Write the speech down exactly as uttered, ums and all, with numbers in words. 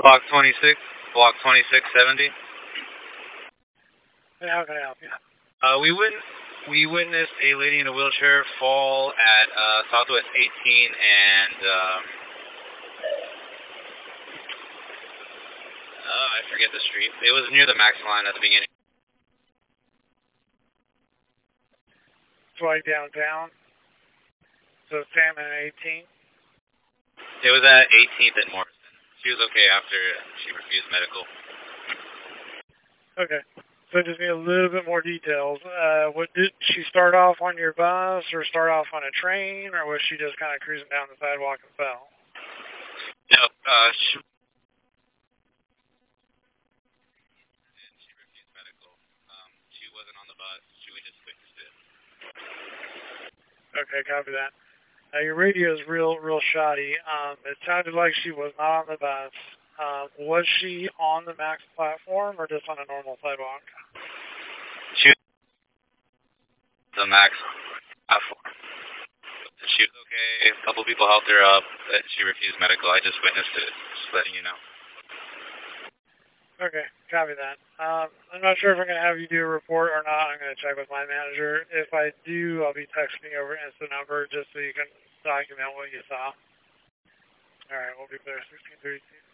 Block twenty-six, block twenty-six seventy. Hey, how can I help you? Uh, we wit- we witnessed a lady in a wheelchair fall at uh, Southwest eighteen and um, uh, I forget the street. It was near the Max line at the beginning. It's like downtown. So Salmon eighteen. It was at eighteenth and Morrison. She was okay after she refused medical. Okay. So I just need a little bit more details. Uh, what did she start off on your bus, or start off on a train, or was she just kind of cruising down the sidewalk and fell? No, uh, she, she refused medical. Um, she wasn't on the bus. She we just witnessed it. Okay, copy that. Uh, your radio is real, real shoddy. Um, it sounded like she was not on the bus. Um, was she on the Max platform or just on a normal sidewalk? She was the Max platform. She was okay. A couple people helped her up. But she refused medical. I just witnessed it. Just letting you know. Okay, copy that. Um, I'm not sure if I'm going to have you do a report or not. I'm going to check with my manager. If I do, I'll be texting you over instant number just so you can document what you saw. All right, we'll be there sixteen thirty-two.